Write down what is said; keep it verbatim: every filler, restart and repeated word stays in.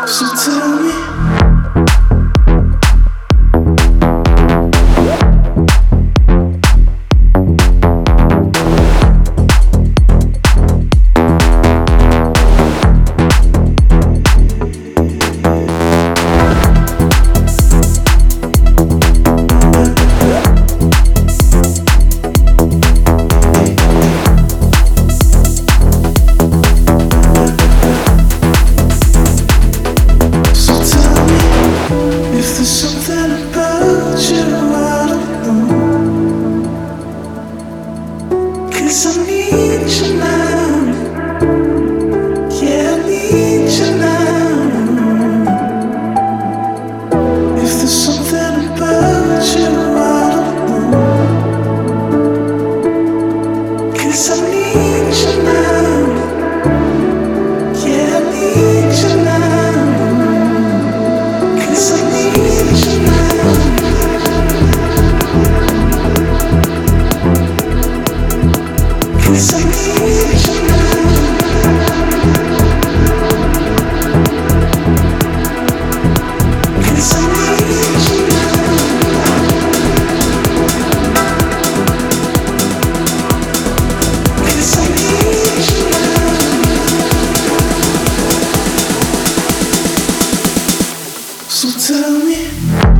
So tell me. If there's something about you I don't know, 'cause I need you now. Yeah, I need you now. If there's something about you I don't know, 'cause I need you now. Yeah, I need you now. 'Cause I need you now. Cause I need you now. Cause I need you now. Cause I need you now. So tell me.